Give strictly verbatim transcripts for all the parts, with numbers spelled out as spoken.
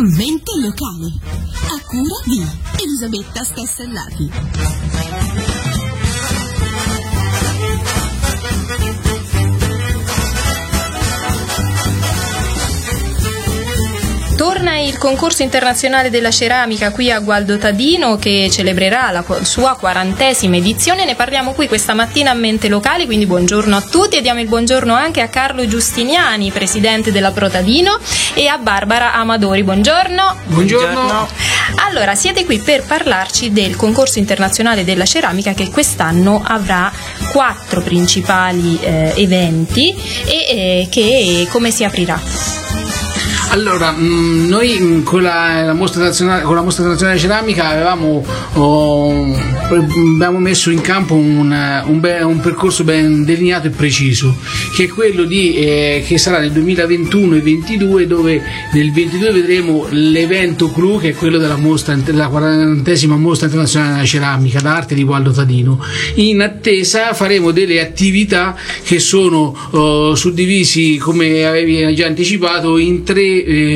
Mente locale, a cura di Elisabetta Stassellati. Torna il concorso internazionale della ceramica qui a Gualdotadino, che celebrerà la sua quarantesima edizione. Ne parliamo qui questa mattina a Mente Locale, quindi buongiorno a tutti e diamo il buongiorno anche a Carlo Giustiniani, presidente della Protadino, e a Barbara Amadori. Buongiorno. Buongiorno. Allora, siete qui per parlarci del concorso internazionale della ceramica, che quest'anno avrà quattro principali eh, eventi e eh, che come si aprirà? Allora, mh, noi con la, la mostra nazionale, con la mostra nazionale ceramica avevamo oh, abbiamo messo in campo un, un, be, un percorso ben delineato e preciso, che è quello di eh, che sarà nel duemilaventuno e ventidue, dove nel ventidue vedremo l'evento clou, che è quello della mostra, della quarantesima mostra internazionale della ceramica d'arte di Gualdotadino. In attesa faremo delle attività che sono oh, suddivisi, come avevi già anticipato, in tre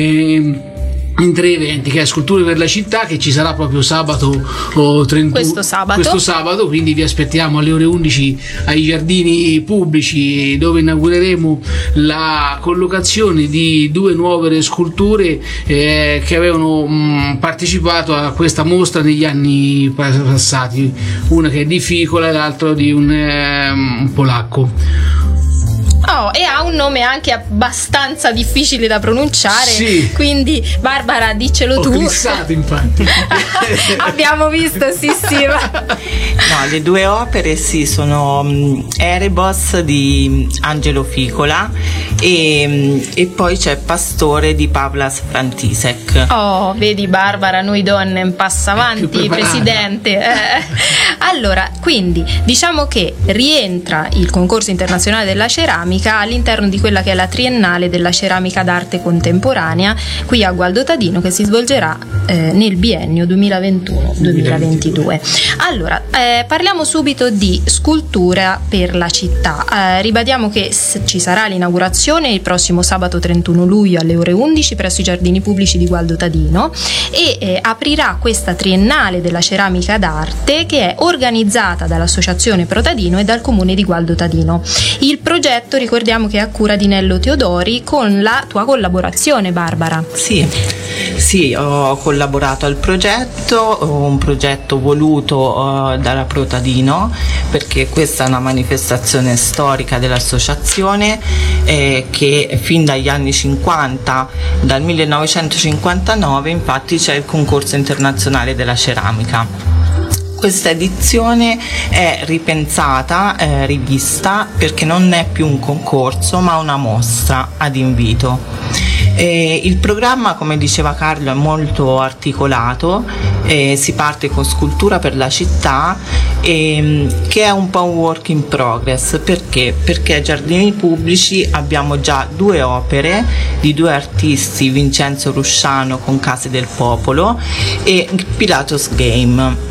in tre eventi, che è Sculture per la città, che ci sarà proprio sabato o trentuno, questo sabato. questo sabato, quindi vi aspettiamo alle ore undici ai giardini pubblici, dove inaugureremo la collocazione di due nuove sculture eh, che avevano mh, partecipato a questa mostra negli anni passati, una che è di Ficola e l'altra di un, eh, un polacco. Oh, e ha un nome anche abbastanza difficile da pronunciare, sì. Quindi Barbara, diccelo Ho tu. glissato, infatti. Abbiamo visto, sì sì. No, le due opere sì sono um, Erebos di Angelo Ficola e, um, e poi c'è Pastore di Pavlas Frantisek. Oh, vedi Barbara, noi donne in passa avanti, presidente. Eh. Allora, quindi diciamo che rientra il concorso internazionale della ceramica all'interno di quella che è la triennale della ceramica d'arte contemporanea qui a Gualdotadino, che si svolgerà eh, nel biennio duemilaventuno duemilaventidue. Allora, eh, parliamo subito di Scultura per la città. Eh, ribadiamo che s- ci sarà l'inaugurazione il prossimo sabato trentuno luglio alle ore undici presso i giardini pubblici di Gualdotadino e eh, aprirà questa triennale della ceramica d'arte, che è organizzata dall'Associazione Protadino e dal Comune di Gualdotadino. Il progetto, ricordiamo che è a cura di Nello Teodori, con la tua collaborazione, Barbara. Sì, sì, ho collaborato al progetto, un progetto voluto uh, dalla Protadino, perché questa è una manifestazione storica dell'associazione eh, che fin dagli anni cinquanta, dal millenovecentocinquantanove infatti c'è il concorso internazionale della ceramica. Questa edizione è ripensata, eh, rivista, perché non è più un concorso ma una mostra ad invito. Eh, il programma, come diceva Carlo, è molto articolato, eh, si parte con Scultura per la città, eh, che è un po' un work in progress. Perché? Perché ai giardini pubblici abbiamo già due opere di due artisti, Vincenzo Rusciano con Case del Popolo e Pilatos Game.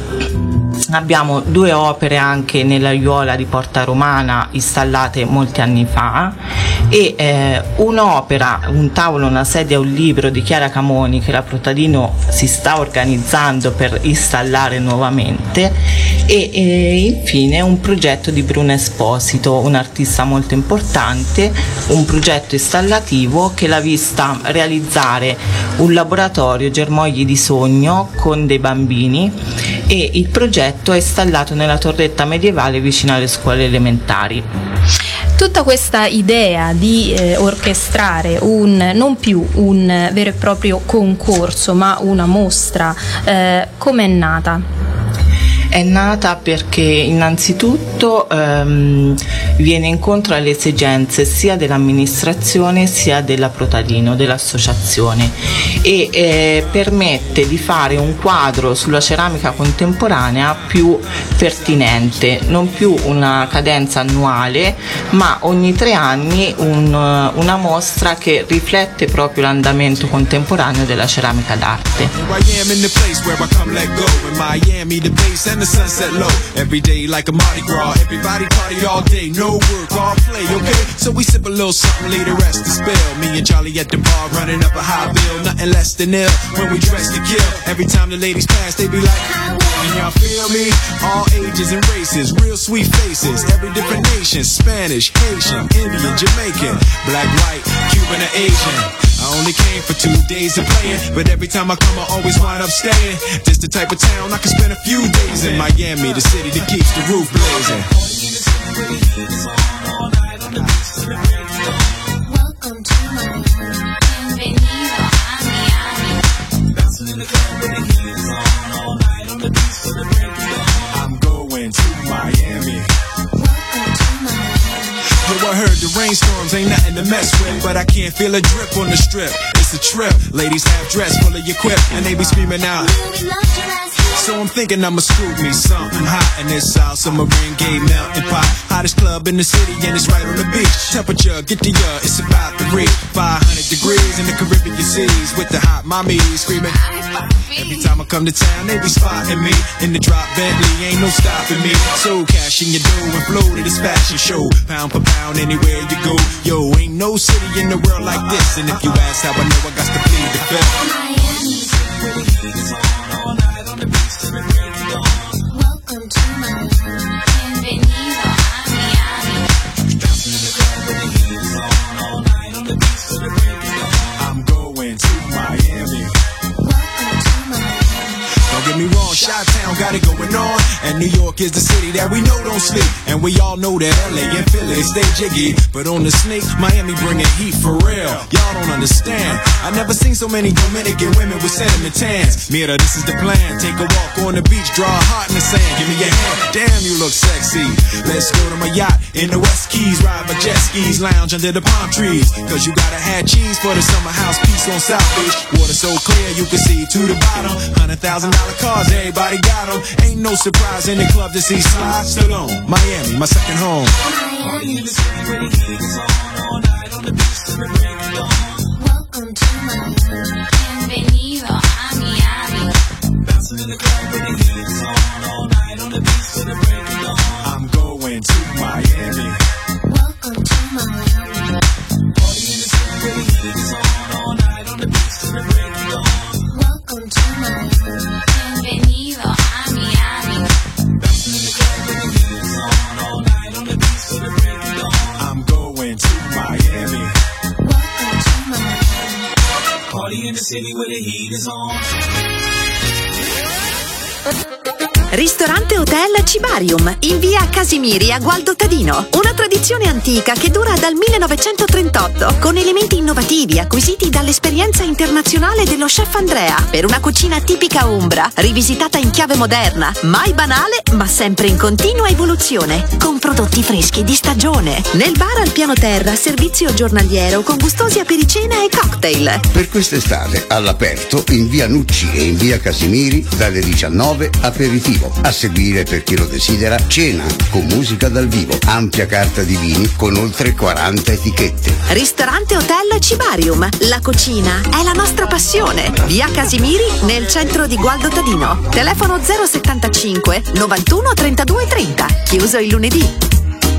Abbiamo due opere anche nell'aiuola di Porta Romana installate molti anni fa e eh, un'opera, un tavolo, una sedia, un libro di Chiara Camoni che la Protadino si sta organizzando per installare nuovamente e, e infine un progetto di Bruno Esposito, un artista molto importante, un progetto installativo che l'ha vista realizzare un laboratorio germogli di sogno con dei bambini, e il progetto è installato nella torretta medievale vicino alle scuole elementari. Tutta questa idea di eh, orchestrare un, non più un vero e proprio concorso ma una mostra, eh, come è nata? È nata perché innanzitutto ehm, viene incontro alle esigenze sia dell'amministrazione sia della Protadino, dell'associazione, e eh, permette di fare un quadro sulla ceramica contemporanea più pertinente, non più una cadenza annuale ma ogni tre anni un, una mostra che riflette proprio l'andamento contemporaneo della ceramica d'arte. when the sun set low. Every day like a Mardi Gras, everybody party all day, no work, all play, okay? So we sip a little something, lay the rest to spill. Me and Charlie at the bar running up a high bill, nothing less than ill when we dress to kill. Every time the ladies pass, they be like, and y'all feel me? All ages and races, real sweet faces, every different nation, Spanish, Haitian, Indian, Jamaican, black, white, Cuban, or Asian. I only came for two days of playing, but every time I come I always wind up staying. This the type of town I can spend a few days in. Miami, the city that keeps the roof blazing. Welcome to Miami. Bienvenido a Miami. Bouncing in the club with the heat is on all night on the beach till the break of dawn. I'm going to Miami. Welcome to Miami. Yo, I heard the rainstorms ain't nothing to mess with, but I can't feel a drip on the strip. It's a trip. Ladies half dressed, full of your quip, and they be screaming out. We love your ass. So I'm thinking I'ma scoop me something hot in this South Submarine Gay Mountain Pot. Hottest club in the city and it's right on the beach. Temperature, get the uh, it's about to reach five hundred degrees in the Caribbean seas with the hot mommy screaming. Every time I come to town, they be spotting me in the drop Bentley, ain't no stopping me. So cash in your dough and flow to this fashion show, pound for pound anywhere you go. Yo, ain't no city in the world like this, and if you ask how I know, I got to plead the fifth. Welcome to Miami. Bienvenido a Miami. Bouncing in the club with the heat is on all night on the beach till the break of dawn. I'm going to Miami. Welcome to Miami. Don't get me wrong, Chi-Town got it going on, and New York is the city that we know don't sleep, and we all know that L A and Philly stay jiggy, but on the sneak, Miami bringing heat for real. Y'all don't understand. I never seen so many Dominican women with sentiment tans. Mira, this is the plan. Take a walk on the beach, draw a heart in the sand. Give me your hand. Damn, you look sexy. Let's go to my yacht in the West Keys, ride my jet skis, lounge under the palm trees. Cause you gotta have cheese for the summer house piece on South Beach. Water so clear you can see to the bottom. Hundred thousand dollar cars, everybody got them. Ain't no surprise in the club to see Sly Stallone. Miami, my second home. Miami. Welcome to Miami. Bienvenido a Miami. Bouncing in the club with the heat is on all night on the beach till the break of dawn. I'm going to Miami. Welcome to Miami. Party in the city with the heat is on all night on the beach till the break of dawn. Welcome to Miami. Bienvenido a Miami. Bouncing in the club with the heat is on all night on the beach till the break of dawn. I'm going to Miami. Welcome to Miami. Party in the city where the heat is on. Ristorante Hotel Cibarium in via Casimiri a Gualdo Tadino. Una tradizione antica che dura dal millenovecentotrentotto, con elementi innovativi acquisiti dall'esperienza internazionale dello chef Andrea, per una cucina tipica umbra, rivisitata in chiave moderna, mai banale ma sempre in continua evoluzione, con prodotti freschi di stagione. Nel bar al piano terra, servizio giornaliero con gustosi apericena e cocktail. Per quest'estate all'aperto in via Nucci e in via Casimiri dalle diciannove aperitivo. A seguire, per chi lo desidera, cena con musica dal vivo, ampia carta di vini con oltre quaranta etichette. Ristorante Hotel Cibarium. La cucina è la nostra passione. Via Casimiri nel centro di Gualdo Tadino. Telefono zero settantacinque novantuno trentadue trenta. Chiuso il lunedì.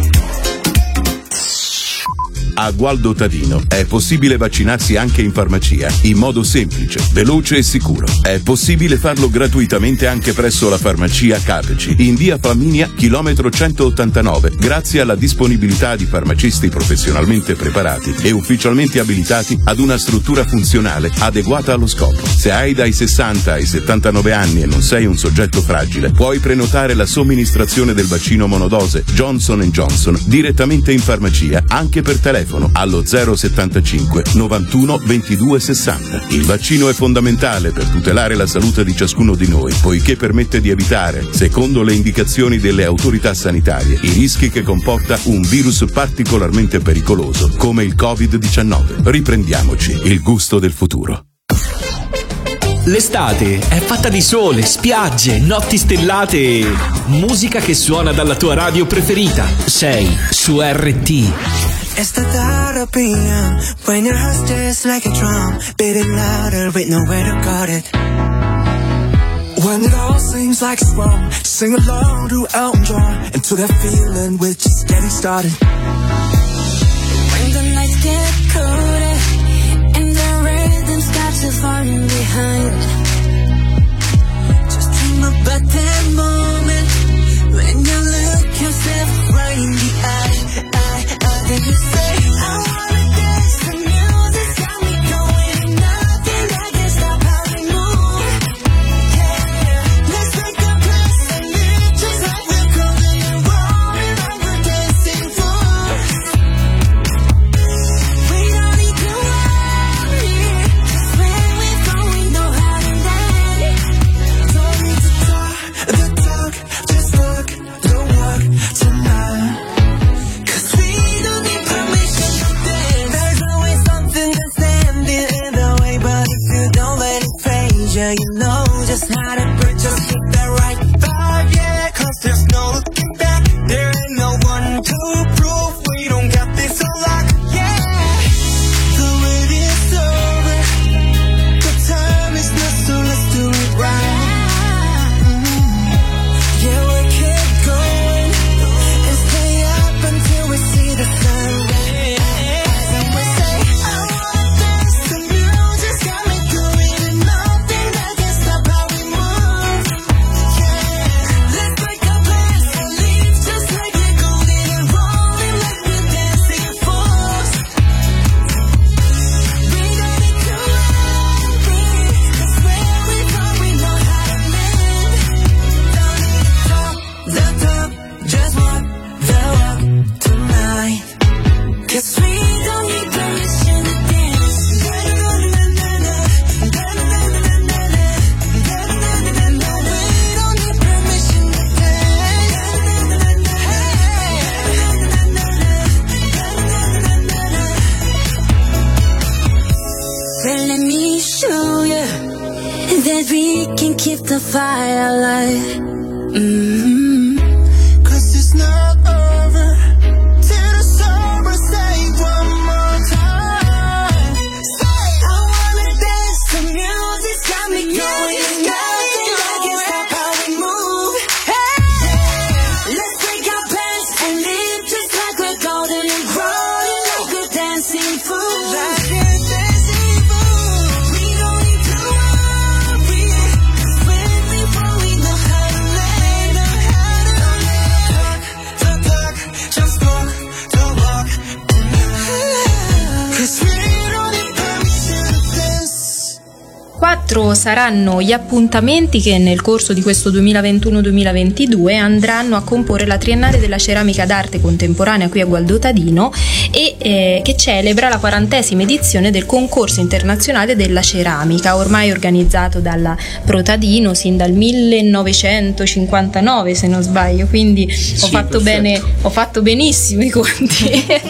A Gualdo Tadino è possibile vaccinarsi anche in farmacia, in modo semplice, veloce e sicuro. È possibile farlo gratuitamente anche presso la farmacia Capeci, in via Flaminia, chilometro centottantanove, grazie alla disponibilità di farmacisti professionalmente preparati e ufficialmente abilitati ad una struttura funzionale adeguata allo scopo. Se hai dai sessanta ai settantanove anni e non sei un soggetto fragile, puoi prenotare la somministrazione del vaccino monodose Johnson and Johnson direttamente in farmacia, anche per telefono allo zero settantacinque novantuno ventidue sessanta. Il vaccino è fondamentale per tutelare la salute di ciascuno di noi, poiché permette di evitare, secondo le indicazioni delle autorità sanitarie, i rischi che comporta un virus particolarmente pericoloso come il covid diciannove. Riprendiamoci il gusto del futuro. L'estate è fatta di sole, spiagge, notti stellate e musica che suona dalla tua radio preferita. Sei su R T. It's the thought of being when your heart's just like a drum, beating louder with nowhere to guard it. When it all seems like it's wrong, sing along to Elton John, into that feeling we're just getting started. When the nights get colder and the rhythm's got you falling behind, just dream about that moment when you look yourself right in the eye, eye, eye. Then you say, I wanna dance, the music's got me going, and nothing that can stop how we move. Yeah, let's take a place and live just like we're cruising and rolling like we're dancing fools. We don't need to worry, 'cause when we go we know how to dance. Don't need to talk the talk, just walk the walk tonight. 'Cause we don't need permission to dance. There's always something that's standing in the way, but if you don't let it phase you, you know just how to put just keep that right vibe, yeah. 'Cause there's no looking back, there ain't no one to prove we don't got this on lock, yeah. The wait is over, the time is not, so let's do it right. Yeah, we keep going and stay up until we see the sunrise. And we say, I wanna dance, the music's got me going, and nothing that can stop how we move. Yeah, let's make a plan and leave just like we're golden and rolling like we're dancing fools. We don't need to worry, 'cause where we go we know how to live. Don't need to talk the talk, just walk the walk tonight. 'Cause we don't need permission to dance. We don't need permission to dance. Well, let me show you that we can keep the fire alive. Mm-hmm. 'Cause it's not over till the summer, say one more time. Say, I wanna dance, the music's got me going, and nothing that can stop how we move. Hey, let's break our pants and live just like we're golden and rolling like we're dancing fools. like we're dancing fools. We don't need to worry, 'cause when we fall we know how to land, know how to land. The talk, just walk the walk tonight. 'Cause we don't need permission to dance. Quattro saranno gli appuntamenti che nel corso di questo duemilaventuno duemilaventidue andranno a comporre la Triennale della Ceramica d'Arte Contemporanea qui a Gualdotadino e eh, che celebra la quarantesima edizione del concorso internazionale della ceramica, ormai organizzato dalla Protadino sin dal millenovecentocinquantanove se non sbaglio, quindi ho fatto bene, ho fatto benissimo i conti.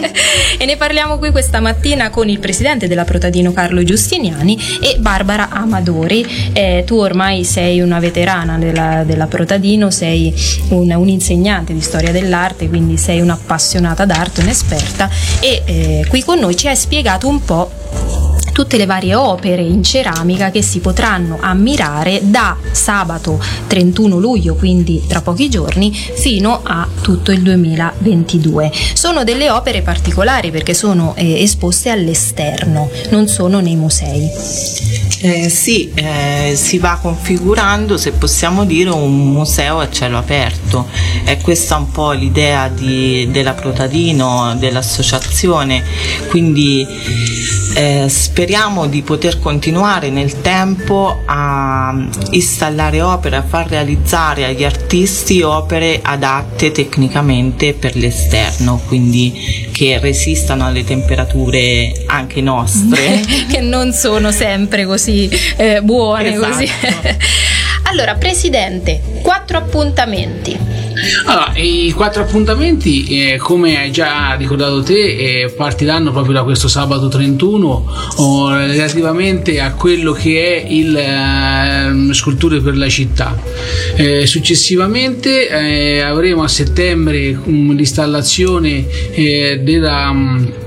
E ne parliamo qui questa mattina con il presidente della Protadino Carlo Giustiniani e Barbara Amadori. Eh, tu ormai sei una veterana della, della Protadino, sei un, un insegnante di storia dell'arte, quindi sei un'appassionata d'arte, un'esperta, e eh, qui con noi ci hai spiegato un po' tutte le varie opere in ceramica che si potranno ammirare da sabato trentuno luglio, quindi tra pochi giorni, fino a tutto il duemilaventidue. Sono delle opere particolari perché sono eh, esposte all'esterno, non sono nei musei. Eh, sì, eh, si va configurando, se possiamo dire, un museo a cielo aperto. È questa un po' l'idea di, della Protadino, dell'associazione, quindi eh, speriamo di poter continuare nel tempo a installare opere, a far realizzare agli artisti opere adatte tecnicamente per l'esterno, quindi che resistano alle temperature anche nostre. Che non sono sempre così eh, buone, Esatto. così. Allora, Presidente, quattro appuntamenti. Allora, i quattro appuntamenti, eh, come hai già ricordato te, eh, partiranno proprio da questo sabato trentuno oh, relativamente a quello che è il eh, Sculture per la città. Eh, successivamente eh, avremo a settembre um, l'installazione eh, della um,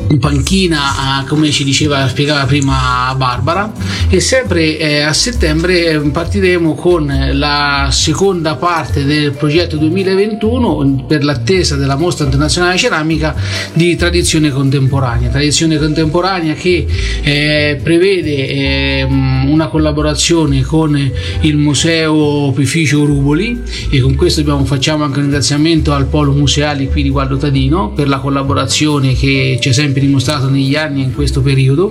in panchina, come ci diceva, spiegava prima Barbara, e sempre eh, a settembre partiremo con la seconda parte del progetto duemilaventuno per l'attesa della Mostra Internazionale Ceramica di Tradizione Contemporanea. Tradizione Contemporanea che eh, prevede eh, una collaborazione con il Museo Opificio Ruboli, e con questo abbiamo, facciamo anche un ringraziamento al Polo Museali qui di Gualdo Tadino per la collaborazione che ci ha sempre dimostrato negli anni e in questo periodo,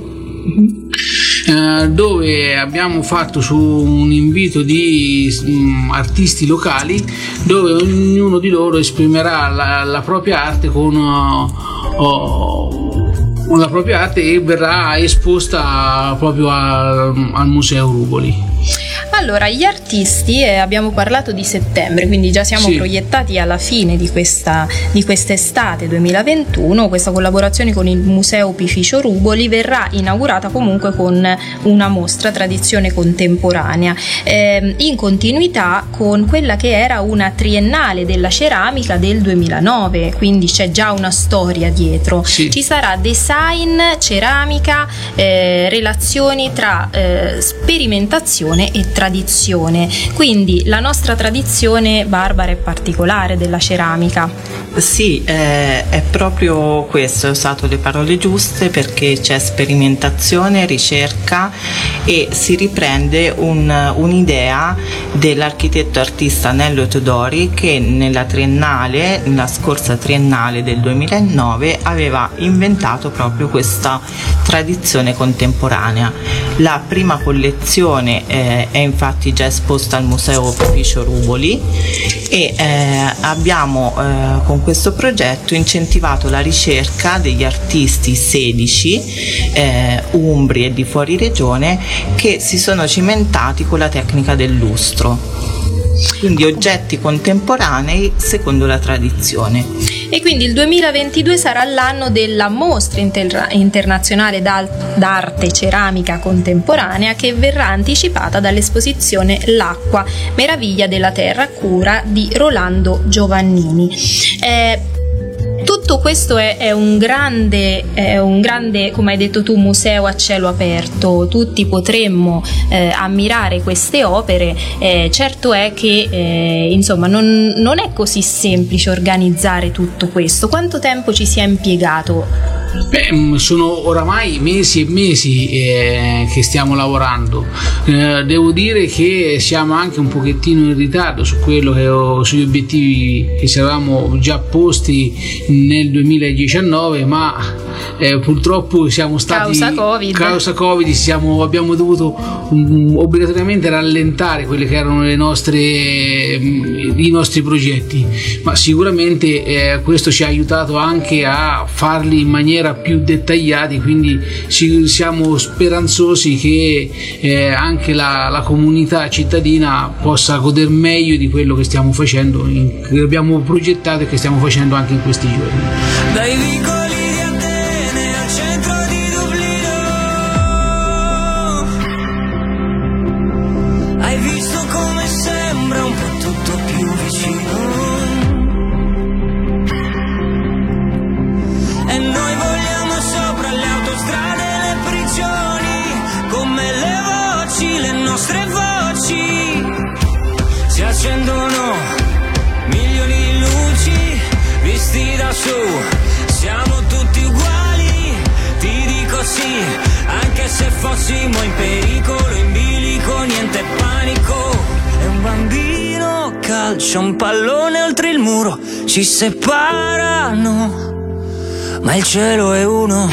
eh, dove abbiamo fatto su un invito di um, artisti locali, dove ognuno di loro esprimerà la, la propria arte con uh, uh, la propria arte e verrà esposta proprio a, al Museo Ruboli. Allora, gli artisti, eh, abbiamo parlato di settembre, quindi già siamo Sì. proiettati alla fine di questa di quest'estate duemilaventuno. Questa collaborazione con il Museo Opificio Ruboli verrà inaugurata comunque con una mostra Tradizione Contemporanea, eh, in continuità con quella che era una triennale della ceramica del duemilanove, quindi c'è già una storia dietro. Sì. Ci sarà design, ceramica, eh, relazioni tra eh, sperimentazione e tradizione. Quindi la nostra tradizione, Barbara, è particolare della ceramica. Sì, eh, è proprio questo, ho usato le parole giuste, perché c'è sperimentazione, ricerca e si riprende un, un'idea dell'architetto artista Nello Teodori, che nella triennale, nella scorsa triennale del duemilanove, aveva inventato proprio questa tradizione contemporanea. La prima collezione eh, è infatti già esposta al Museo Opificio Ruboli e eh, abbiamo eh, con questo progetto incentivato la ricerca degli artisti sedici eh, umbri e di fuori regione che si sono cimentati con la tecnica del lustro, quindi oggetti contemporanei secondo la tradizione. E quindi il duemilaventidue sarà l'anno della Mostra Inter- Internazionale d'Al- d'Arte Ceramica Contemporanea, che verrà anticipata dall'esposizione L'acqua, meraviglia della terra, a cura di Rolando Giovannini. Eh, Tutto questo è, è un grande, è un grande, come hai detto tu, museo a cielo aperto. Tutti potremmo eh, ammirare queste opere. Eh, certo è che eh, insomma non, non è così semplice organizzare tutto questo. Quanto tempo ci si è impiegato? Beh, sono oramai mesi e mesi eh, che stiamo lavorando. Eh, devo dire che siamo anche un pochettino in ritardo su quello che ho, sugli obiettivi che ci eravamo già posti nel duemiladiciannove, ma eh, purtroppo siamo stati causa Covid, causa COVID siamo, abbiamo dovuto um, obbligatoriamente rallentare quelli che erano le nostre, i nostri progetti, ma sicuramente eh, questo ci ha aiutato anche a farli in maniera più dettagliati, quindi ci, siamo speranzosi che eh, anche la, la comunità cittadina possa godere meglio di quello che stiamo facendo, in, che abbiamo progettato e che stiamo facendo anche in questi giorni. Dai vicoli di Atene al centro di Dublino, hai visto come sembra un po' tutto più vicino, e noi vogliamo sopra le autostrade e le prigioni, come le voci, le nostre voci, si accendono milioni di luci, visti da su, siamo tutti uguali, ti dico sì, anche se fossimo in pericolo, in bilico, niente panico, e un bambino calcia un pallone oltre il muro, ci separano, ma il cielo è uno.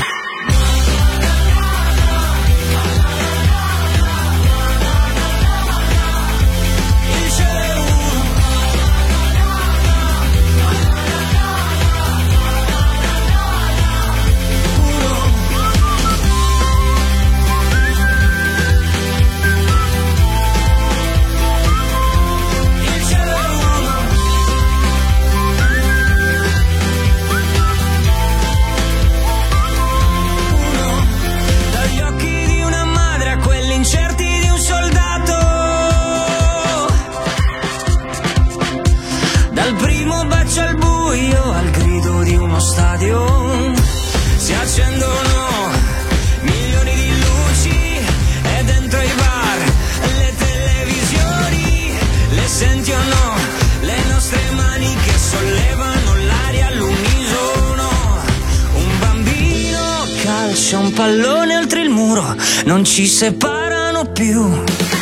pallone oltre il muro non ci separano più.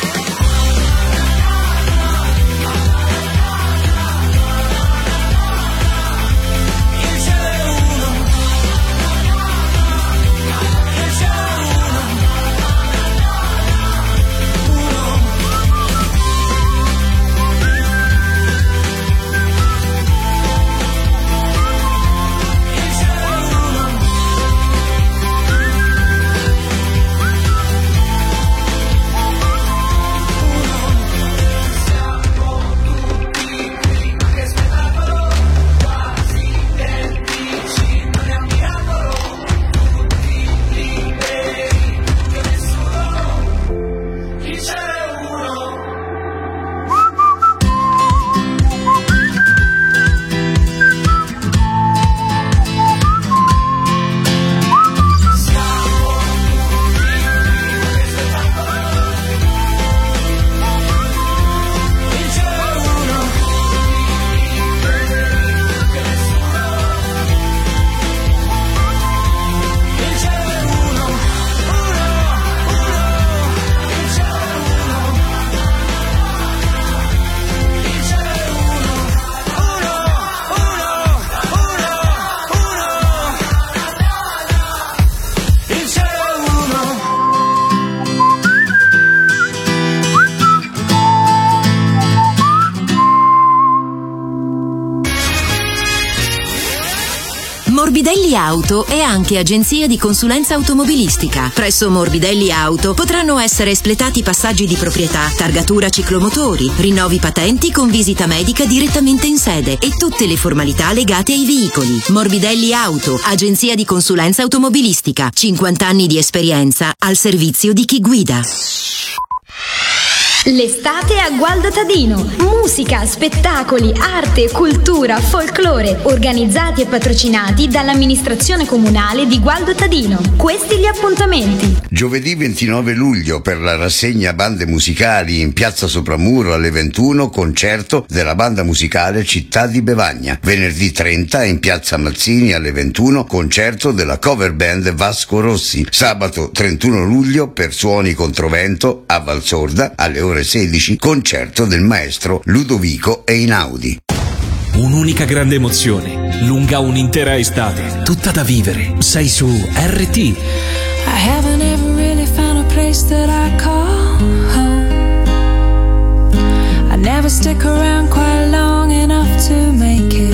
Morbidelli Auto è anche agenzia di consulenza automobilistica. Presso Morbidelli Auto potranno essere espletati passaggi di proprietà, targatura ciclomotori, rinnovi patenti con visita medica direttamente in sede e tutte le formalità legate ai veicoli. Morbidelli Auto, agenzia di consulenza automobilistica. cinquanta anni di esperienza al servizio di chi guida. L'estate a Gualdo Tadino. Musica, spettacoli, arte, cultura, folklore, organizzati e patrocinati dall'amministrazione comunale di Gualdo Tadino. Questi gli appuntamenti. Giovedì ventinove luglio per la rassegna bande musicali in piazza Sopramuro alle ventuno, concerto della banda musicale Città di Bevagna. Venerdì trenta in piazza Mazzini alle ventuno, concerto della cover band Vasco Rossi. Sabato trentuno luglio per Suoni Controvento a Valsorda alle ore sedici, concerto del maestro Ludovico Einaudi. Un'unica grande emozione, lunga un'intera estate, tutta da vivere. Sei su R T. I haven't ever really found a place that I call home. I never stick around quite long enough to make it.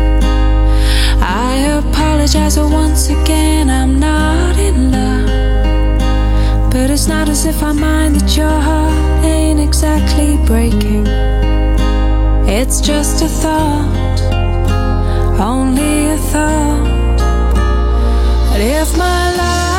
I apologize once again, I'm not in love. But it's not as if I mind that your heart ain't exactly breaking. It's just a thought, only a thought. But if my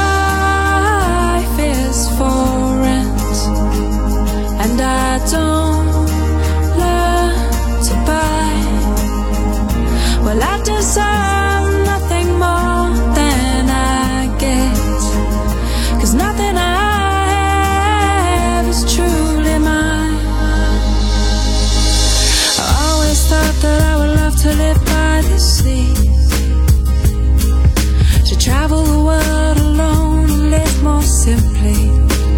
life is for rent and I don't learn to buy, well, I deserve nothing more than I get. 'Cause nothing I have is truly mine. I always thought that I would love to live by the sea, to travel the world alone and live more simply.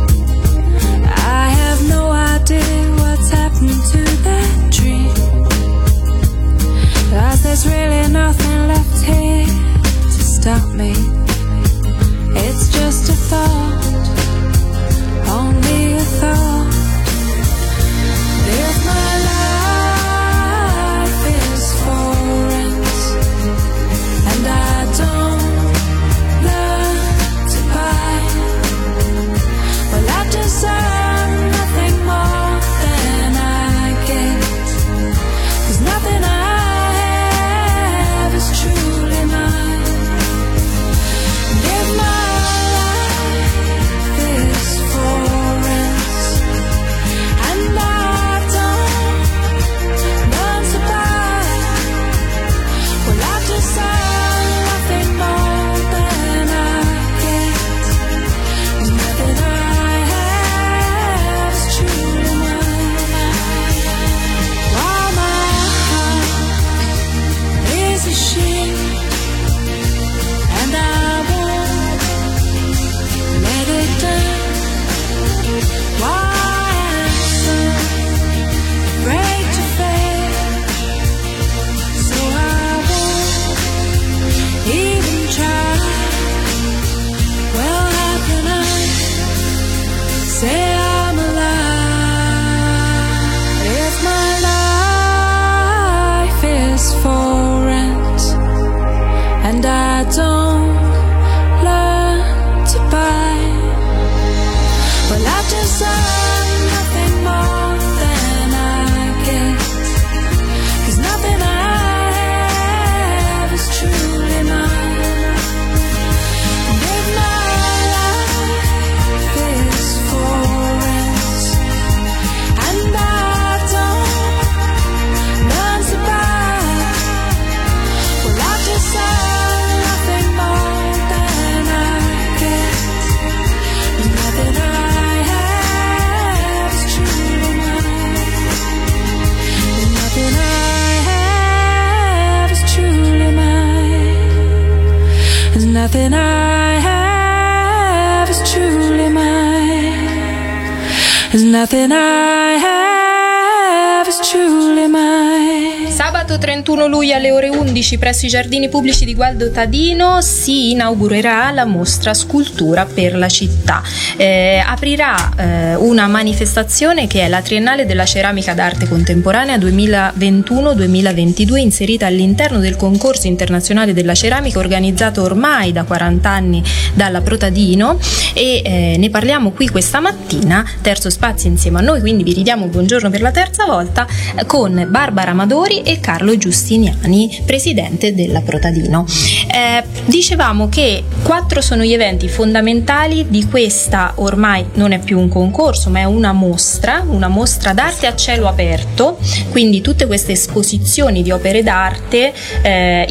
I have no idea what's happened to that dream, 'cause there's really nothing nothing I have is truly mine. There's nothing I have is truly mine. Sabato trentuno luglio alle ore undici presso i Giardini Pubblici di Gualdo Tadino si inaugurerà la mostra Scultura per la città. Eh, aprirà eh, una manifestazione che è la Triennale della Ceramica d'Arte Contemporanea duemilaventuno duemilaventidue, inserita all'interno del concorso internazionale della ceramica organizzato ormai da quaranta anni dalla Protadino, e eh, ne parliamo qui questa mattina, terzo spazio insieme a noi, quindi vi ridiamo un buongiorno per la terza volta, eh, con Barbara Amadori e Carlo Giustiniani, presidente della Protadino. Eh, dicevamo che quattro sono gli eventi fondamentali di questa, ormai non è più un concorso ma è una mostra, una mostra d'arte a cielo aperto, quindi tutte queste esposizioni di opere d'arte eh,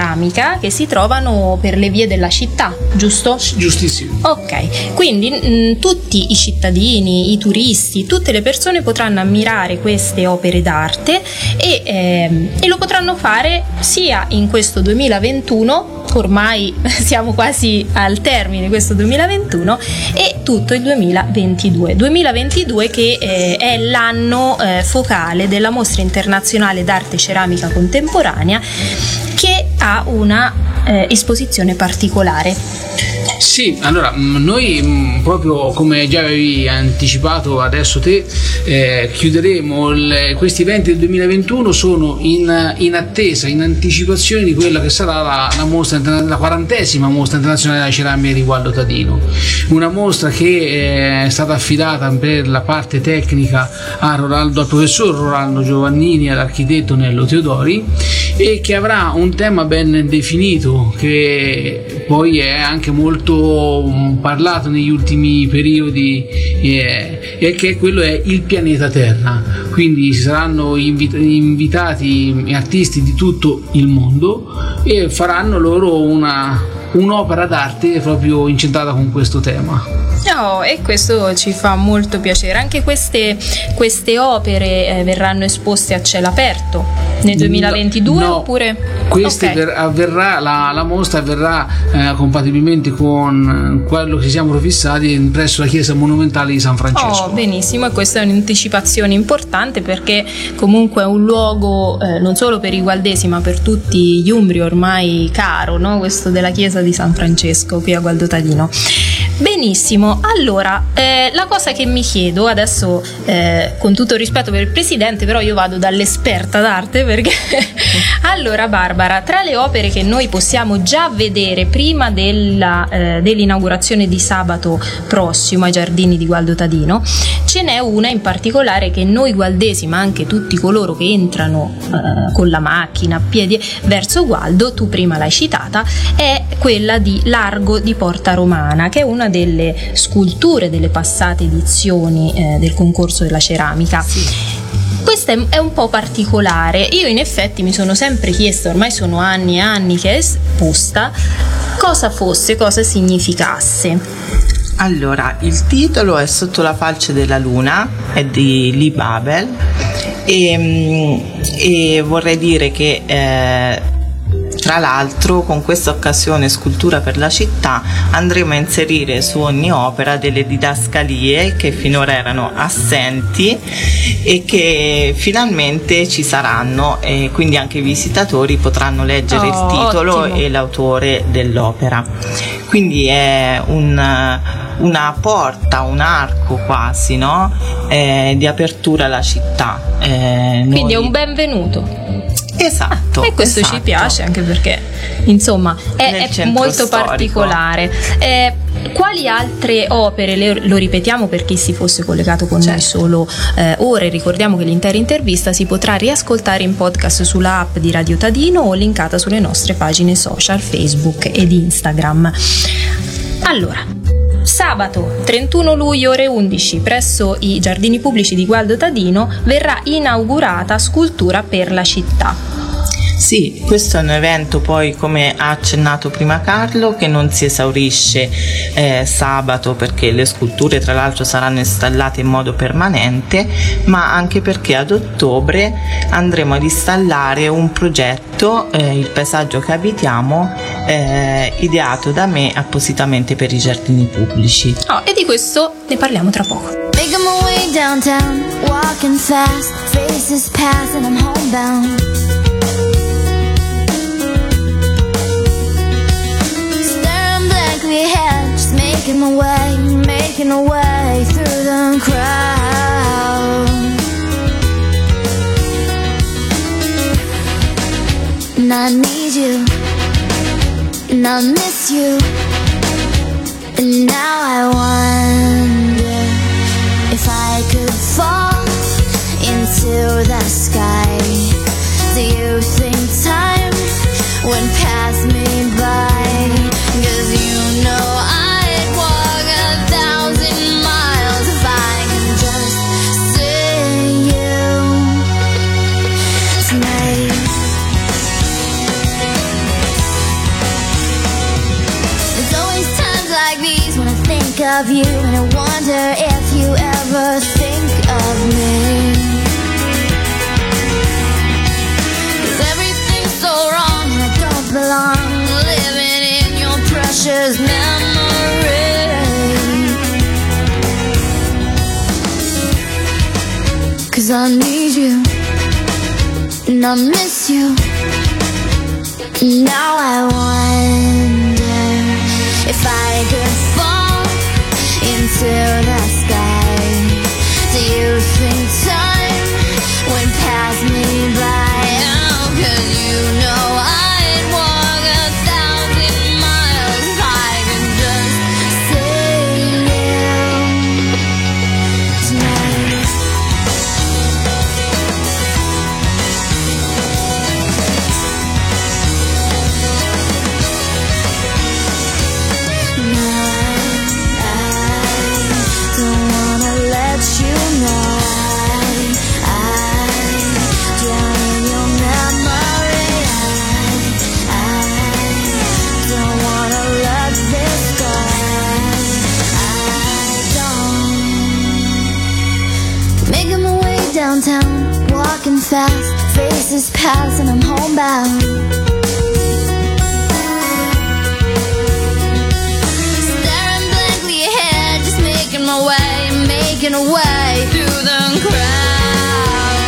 in ceramica che si trovano per le vie della città, giusto? Giustissimo. Ok, quindi mh, tutti i cittadini, i turisti, tutte le persone potranno ammirare queste opere d'arte e eh, e lo potranno fare sia in questo duemilaventuno, ormai siamo quasi al termine di questo duemilaventuno, e tutto il duemilaventidue duemilaventidue che eh, è l'anno eh, focale della Mostra Internazionale d'Arte Ceramica Contemporanea, che ha una eh, esposizione particolare. Sì, allora noi proprio come già avevi anticipato adesso te, eh, chiuderemo il, questi eventi del duemilaventuno sono in, in attesa, in anticipazione di quella che sarà la, la, mostra, la quarantesima mostra internazionale della ceramica di Gualdo Tadino, una mostra che è stata affidata per la parte tecnica a Rolando, al professor Rolando Giovannini e all'architetto Nello Teodori, e che avrà un tema ben definito che poi è anche molto parlato negli ultimi periodi, eh, e che quello è il pianeta Terra. Quindi ci saranno invit- invitati artisti di tutto il mondo e faranno loro una, un'opera d'arte proprio incentrata con questo tema. No, e questo ci fa molto piacere. Anche queste, queste opere eh, verranno esposte a cielo aperto nel duemilaventidue, no, oppure? Queste Okay. ver- avverrà, la, la mostra avverrà eh, compatibilmente con quello che ci siamo prefissati presso la chiesa monumentale di San Francesco. Oh, benissimo, e questa è un'anticipazione importante perché comunque è un luogo eh, non solo per i gualdesi ma per tutti gli umbri ormai caro, no? Questo della chiesa di San Francesco qui a Gualdo Tadino. Benissimo, allora eh, la cosa che mi chiedo adesso, eh, con tutto il rispetto per il presidente, però io vado dall'esperta d'arte perché allora Barbara, tra le opere che noi possiamo già vedere prima della, eh, dell'inaugurazione di sabato prossimo ai Giardini di Gualdo Tadino, ce n'è una in particolare che noi gualdesi, ma anche tutti coloro che entrano eh, con la macchina a piedi verso Gualdo, tu prima l'hai citata, è quella di Largo di Porta Romana, che è una delle sculture delle passate edizioni eh, del concorso della ceramica. Sì. Questa è, è un po' particolare. Io in effetti mi sono sempre chiesta, ormai sono anni e anni che è esposta, cosa fosse, cosa significasse. Allora, il titolo è Sotto la falce della luna, è di Lee Babel, e, e vorrei dire che eh, tra l'altro con questa occasione Scultura per la città andremo a inserire su ogni opera delle didascalie che finora erano assenti e che finalmente ci saranno, e quindi anche i visitatori potranno leggere Oh, il titolo ottimo. e l'autore dell'opera. Quindi è un, una porta, un arco quasi, no? Eh, di apertura alla città. Eh, Quindi noi... è un benvenuto. Esatto. E questo esatto. ci piace anche perché insomma è, Nel è centro molto storico. particolare. Eh, quali altre opere, le- lo ripetiamo per chi si fosse collegato con noi solo eh, ora, e ricordiamo che l'intera intervista si potrà riascoltare in podcast sulla app di Radio Tadino o linkata sulle nostre pagine social Facebook ed Instagram. Allora, sabato trentuno luglio ore undici presso i Giardini Pubblici di Gualdo Tadino verrà inaugurata Scultura per la città. Sì, questo è un evento poi, come ha accennato prima Carlo, che non si esaurisce eh, sabato, perché le sculture tra l'altro saranno installate in modo permanente, ma anche perché ad ottobre andremo ad installare un progetto, eh, il paesaggio che abitiamo, eh, ideato da me appositamente per i giardini pubblici. Oh, e di questo ne parliamo tra poco. Making my way downtown, walking fast, faces pass and I'm homebound. Staring blankly ahead, just making my way, making my way through the crowd. And I need you, and I miss you, and now I wonder if I could fall into the sky. Do you think time would pass me by? 'Cause you know I'd walk a thousand miles if I could just see you tonight. There's always times like these when I think of you, and I wonder if you ever think of me. 'Cause everything's so wrong and I don't belong, living in your precious memory. 'Cause I need you and I miss you. Now I wonder if I could fall into the sky. Do you think time would pass me by? Oh, 'cause you know I'd walk a thousand miles if I could just see you tonight. Downtown, walking fast, faces pass and I'm homebound. Staring blankly ahead, just making my way, making a way through the crowd.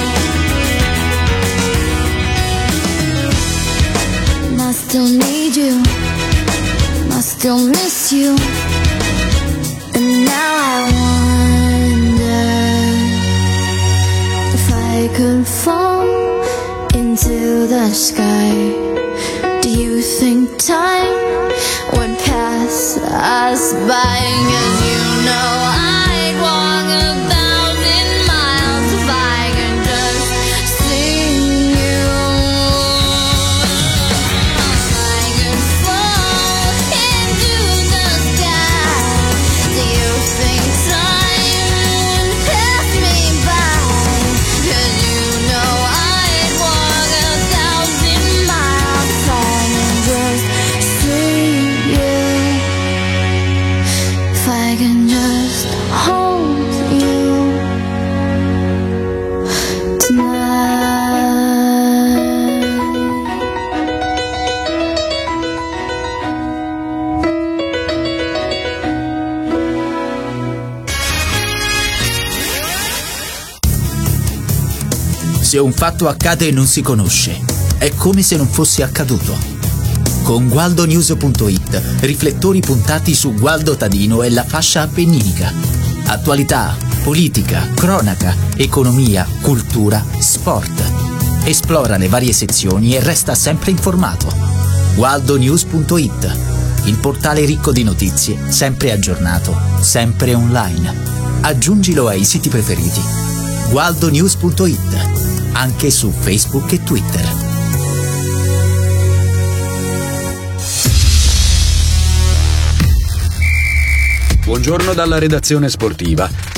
And I still need you, and I still miss you, and now I I could fall into the sky. Do you think time would pass us by? 'Cause you know I'd walk a thousand miles if I could just see you. I could fall into the sky. Do you think time would pass me by? 'Cause you know I'd walk a thousand miles if I could just see you. If I can just hold you tonight. Se un fatto accade e non si conosce, è come se non fosse accaduto. Con gualdonews punto it, riflettori puntati su Gualdo Tadino e la fascia appenninica. Attualità, politica, cronaca, economia, cultura, sport. Esplora le varie sezioni e resta sempre informato. gualdonews punto it, il portale ricco di notizie, sempre aggiornato, sempre online. Aggiungilo ai siti preferiti. gualdonews punto it, anche su Facebook e Twitter. Buongiorno dalla redazione sportiva.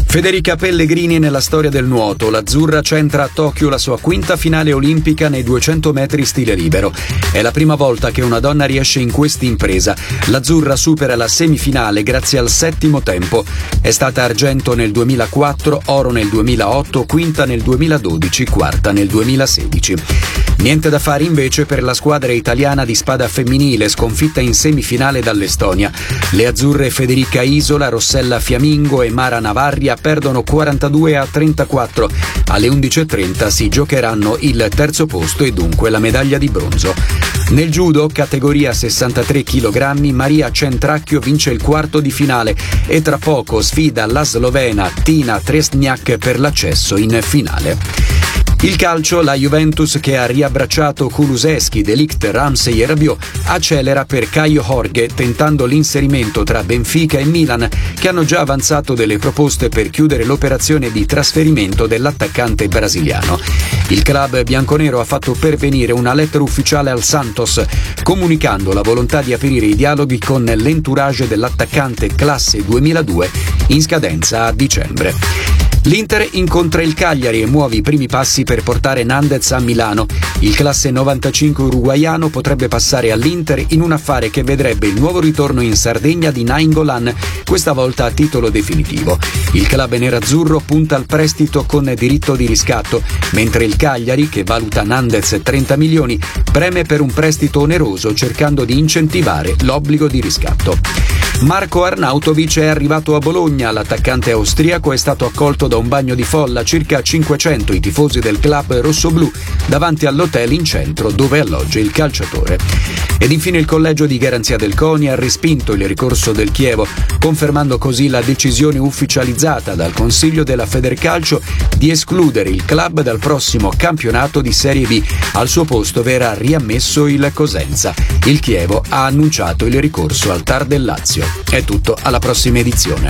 Federica Pellegrini nella storia del nuoto. L'azzurra centra a Tokyo la sua quinta finale olimpica nei duecento metri stile libero. È la prima volta che una donna riesce in quest'impresa. L'azzurra supera la semifinale grazie al settimo tempo. È stata argento nel duemilaquattro, oro nel duemilaotto, quinta nel duemiladodici, quarta nel duemilasedici. Niente da fare invece per la squadra italiana di spada femminile, sconfitta in semifinale dall'Estonia. Le azzurre Federica Isola, Rossella Fiamingo e Mara Navarria perdono quarantadue a trentaquattro. Alle undici e trenta si giocheranno il terzo posto e dunque la medaglia di bronzo. Nel judo, categoria sessantatré chilogrammi, Maria Centracchio vince il quarto di finale e tra poco sfida la slovena Tina Tresniak per l'accesso in finale. Il calcio, la Juventus che ha riabbracciato Kulusevski, De Ligt, Ramsey e Rabiot accelera per Caio Jorge tentando l'inserimento tra Benfica e Milan che hanno già avanzato delle proposte per chiudere l'operazione di trasferimento dell'attaccante brasiliano. Il club bianconero ha fatto pervenire una lettera ufficiale al Santos comunicando la volontà di aprire i dialoghi con l'entourage dell'attaccante classe duemiladue in scadenza a dicembre. L'Inter incontra il Cagliari e muove i primi passi per portare Nandez a Milano. Il classe novantacinque uruguaiano potrebbe passare all'Inter in un affare che vedrebbe il nuovo ritorno in Sardegna di Nainggolan, questa volta a titolo definitivo. Il club nerazzurro punta al prestito con diritto di riscatto, mentre il Cagliari, che valuta Nandez trenta milioni, preme per un prestito oneroso cercando di incentivare l'obbligo di riscatto. Marco Arnautovic è arrivato a Bologna. L'attaccante austriaco è stato accolto da un bagno di folla, circa cinquecento i tifosi del club rossoblù davanti all'hotel in centro dove alloggia il calciatore. Ed infine il collegio di garanzia del CONI ha respinto il ricorso del Chievo, confermando così la decisione ufficializzata dal Consiglio della Federcalcio di escludere il club dal prossimo campionato di Serie B. Al suo posto verrà riammesso il Cosenza. Il Chievo ha annunciato il ricorso al T A R del Lazio. È tutto, alla prossima edizione.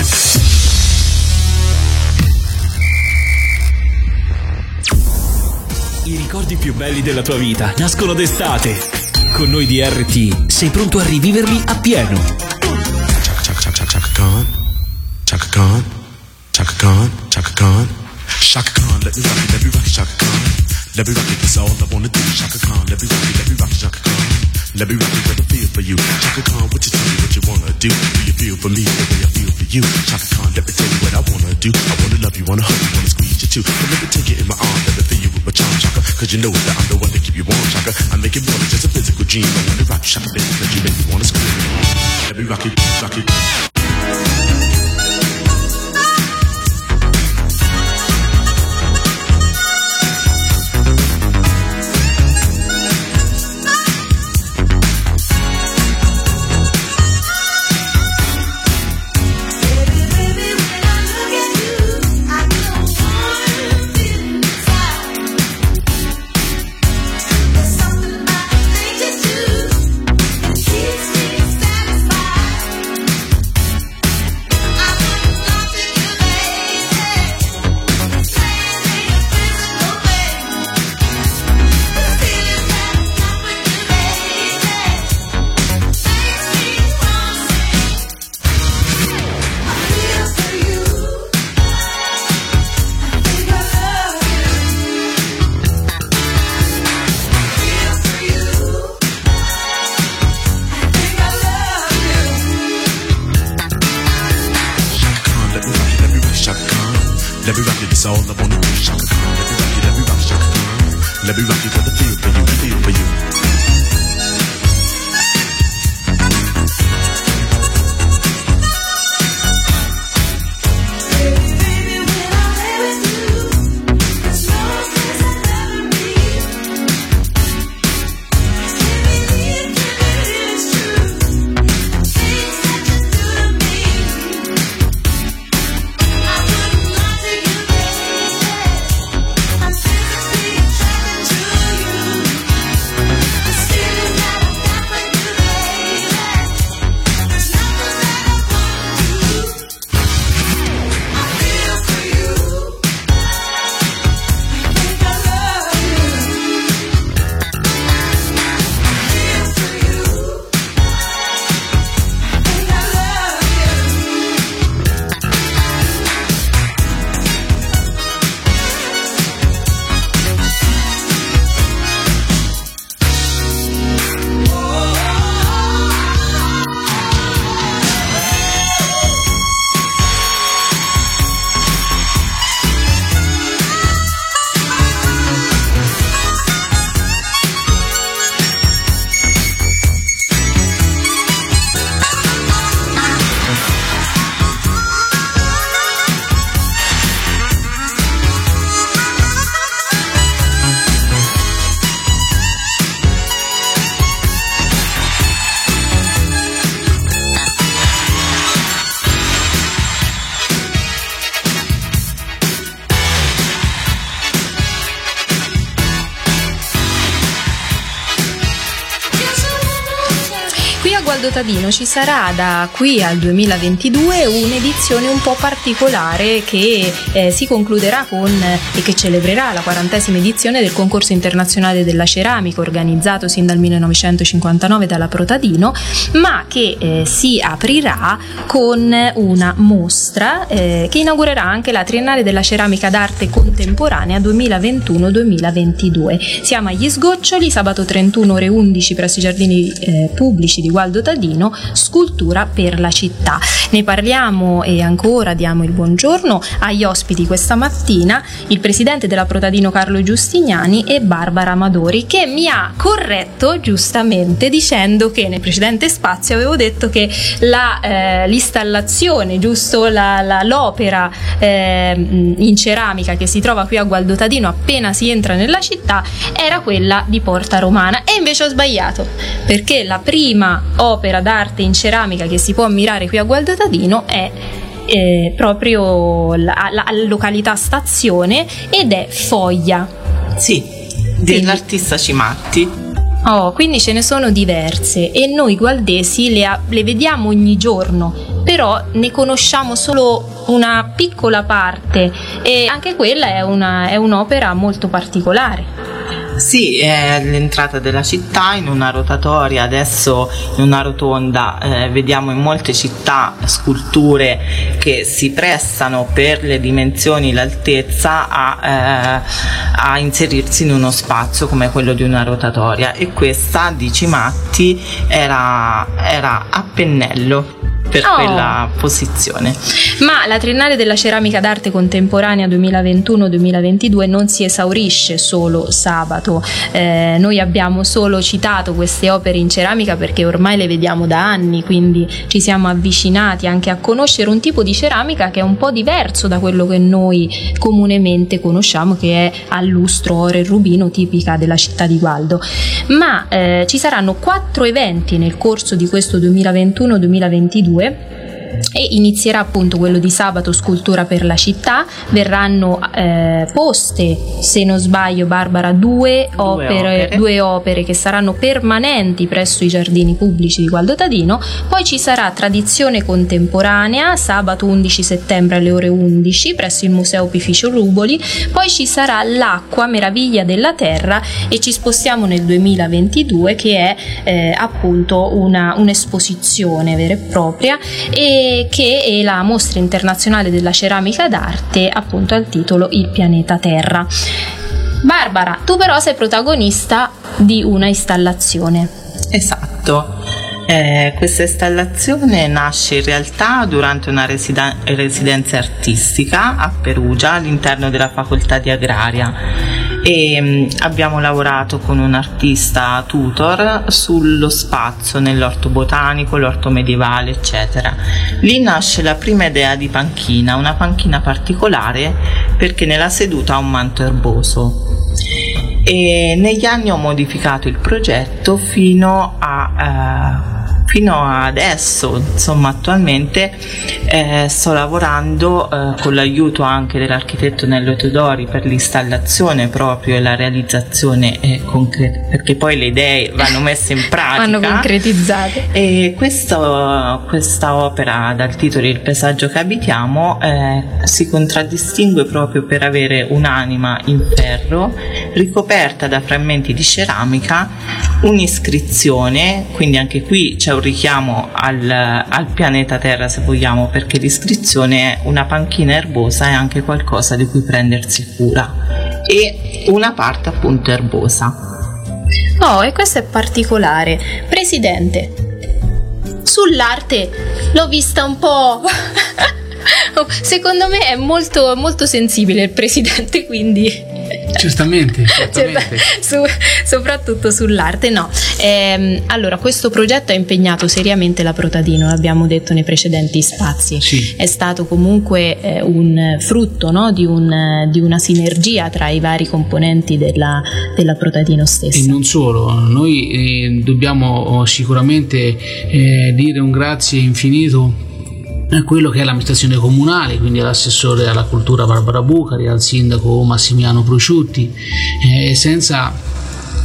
I ricordi più belli della tua vita nascono d'estate. Con noi di R T sei pronto a riviverli appieno. Chaka Khan, Chaka Khan, Chaka Khan, Chaka Khan, Chaka Khan, let me rock it, let me rock it, Chaka Khan, let me rock it, that's all I wanna do, Chaka Khan, let me rock it, let me rock it, Chaka Khan, let me rock it, what I feel for you, Chaka Khan, what you tell me what you wanna do, do you feel for me the way I feel for you, Chaka Khan, let me tell you what I wanna do, I wanna love you, wanna hug you, wanna squeeze you too, but let me take you in my arms, let me feel you with my charm, Chaka, cause you know that I'm the one to keep you warm, Chaka, I make it more than just a physical dream, I wanna rock you, Chaka, baby, cause you make me wanna scream, let me rock it, rock it. Let me rock it, that's all I wanna do, Chaka Khan. Let me rock it, let me rock it, Chaka Khan. Let me rock it, what I feel for you, feel for you. Gualdo Tadino ci sarà da qui al duemilaventidue un'edizione un po' particolare che eh, si concluderà con e che celebrerà la quarantesima edizione del concorso internazionale della ceramica organizzato sin dal millenovecentocinquantanove dalla Protadino, ma che eh, si aprirà con una mostra eh, che inaugurerà anche la Triennale della ceramica d'arte contemporanea duemilaventuno duemilaventidue. Siamo agli Sgoccioli, sabato trentuno ore undici presso i giardini eh, pubblici di Gualdo Tadino, scultura per la città. Ne parliamo e ancora diamo il buongiorno agli ospiti questa mattina, il presidente della Protadino Carlo Giustiniani e Barbara Amadori, che mi ha corretto giustamente dicendo che nel precedente spazio avevo detto che la, eh, l'installazione, giusto, la, la, l'opera eh, in ceramica che si trova qui a Gualdo Tadino appena si entra nella città era quella di Porta Romana, e invece ho sbagliato, perché la prima opera d'arte in ceramica che si può ammirare qui a Gualdo Tadino è eh, proprio la, la, la località Stazione ed è Foglia. Sì, dell'artista Cimatti. Oh, quindi ce ne sono diverse e noi gualdesi le, ha, le vediamo ogni giorno, però ne conosciamo solo una piccola parte e anche quella è, una, è un'opera molto particolare. Sì, è l'entrata della città in una rotatoria, adesso in una rotonda. Eh, vediamo in molte città sculture che si prestano per le dimensioni, l'altezza a, eh, a inserirsi in uno spazio come quello di una rotatoria, e questa di Cimatti era, era a pennello per oh. quella posizione. Ma la Triennale della ceramica d'arte contemporanea duemilaventuno duemilaventidue non si esaurisce solo sabato. Eh, noi abbiamo solo citato queste opere in ceramica perché ormai le vediamo da anni, quindi ci siamo avvicinati anche a conoscere un tipo di ceramica che è un po' diverso da quello che noi comunemente conosciamo, che è a lustro, oro e rubino, tipica della città di Gualdo. Ma eh, ci saranno quattro eventi nel corso di questo duemilaventuno duemilaventidue e inizierà appunto quello di sabato, scultura per la città. Verranno eh, poste, se non sbaglio Barbara, due, due, opere, opere. due opere che saranno permanenti presso i giardini pubblici di Gualdo Tadino. Poi ci sarà tradizione contemporanea sabato undici settembre alle ore undici presso il Museo Opificio Ruboli. Poi ci sarà l'acqua, meraviglia della terra, e ci spostiamo nel duemilaventidue, che è eh, appunto una, un'esposizione vera e propria e che è la mostra internazionale della ceramica d'arte, appunto al titolo Il pianeta Terra. Barbara, tu però sei protagonista di una installazione. Esatto. Eh, questa installazione nasce in realtà durante una residen- residenza artistica a Perugia all'interno della facoltà di agraria, e mh, abbiamo lavorato con un artista tutor sullo spazio nell'orto botanico, l'orto medievale, eccetera. Lì nasce la prima idea di panchina, una panchina particolare perché nella seduta ha un manto erboso. E negli anni ho modificato il progetto fino a eh, fino adesso, insomma attualmente eh, sto lavorando eh, con l'aiuto anche dell'architetto Nello Teodori per l'installazione proprio e la realizzazione eh, concreta, perché poi le idee vanno messe in pratica, vanno concretizzate. E questo, questa opera dal titolo Il paesaggio che abitiamo eh, si contraddistingue proprio per avere un'anima in ferro ricoperta da frammenti di ceramica, un'iscrizione, quindi anche qui c'è un richiamo al, al pianeta Terra, se vogliamo, perché l'iscrizione è una panchina erbosa e anche qualcosa di cui prendersi cura, e una parte appunto erbosa. Oh, e questo è particolare. Presidente, sull'arte l'ho vista un po'... secondo me è molto, molto sensibile il presidente, quindi... Certamente, certamente. Su, soprattutto sull'arte, no. Ehm, allora, questo progetto ha impegnato seriamente la Protadino, l'abbiamo detto nei precedenti spazi. Sì. È stato comunque eh, un frutto, no, di, un, di una sinergia tra i vari componenti della, della Protadino stessa. E non solo, noi eh, dobbiamo sicuramente eh, dire un grazie infinito a quello che è l'amministrazione comunale, quindi all'assessore alla cultura Barbara Bucari, al sindaco Massimiliano Prosciutti, eh, senza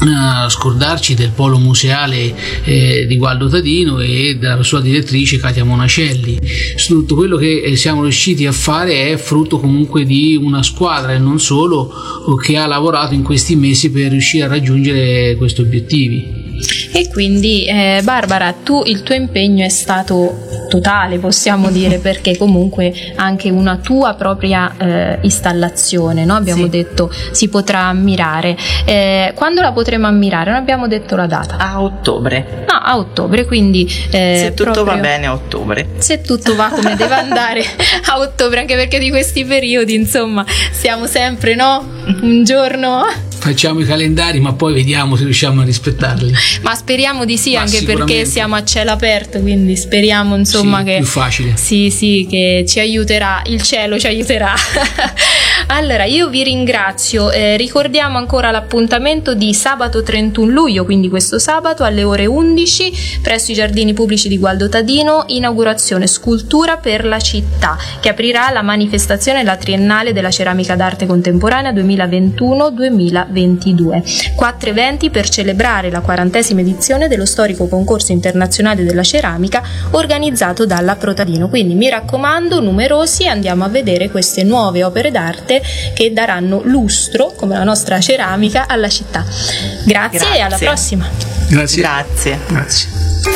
uh, scordarci del polo museale eh, di Gualdo Tadino e della sua direttrice Katia Monacelli. Tutto quello che siamo riusciti a fare è frutto comunque di una squadra e non solo, che ha lavorato in questi mesi per riuscire a raggiungere questi obiettivi. E quindi eh, Barbara, tu il tuo impegno è stato totale, possiamo dire, perché comunque anche una tua propria eh, installazione, no? Abbiamo Sì. detto si potrà ammirare. Eh, quando la potremo ammirare? Non abbiamo detto la data. A ottobre. No, a ottobre, quindi eh, Se tutto proprio- va bene a ottobre. se tutto va come deve andare a ottobre, anche perché di questi periodi insomma siamo sempre, no? Un giorno, Facciamo i calendari, ma poi vediamo se riusciamo a rispettarli. ma speriamo di sì, Ma anche perché sicuramente. siamo a cielo aperto, quindi speriamo insomma Sì, che più facile. sì sì che ci aiuterà, il cielo ci aiuterà. Allora io vi ringrazio, eh, ricordiamo ancora l'appuntamento di sabato trentuno luglio, quindi questo sabato alle ore undici presso i giardini pubblici di Gualdo Tadino, inaugurazione Scultura per la città, che aprirà la manifestazione La Triennale della Ceramica d'Arte Contemporanea duemilaventuno duemilaventidue. Quattro eventi per celebrare la quarantesima edizione dello storico concorso internazionale della ceramica organizzato dalla Protadino. Quindi mi raccomando, numerosi, andiamo a vedere queste nuove opere d'arte che daranno lustro, come la nostra ceramica, alla città. Grazie, e alla Grazie. prossima. Grazie. Grazie. Grazie.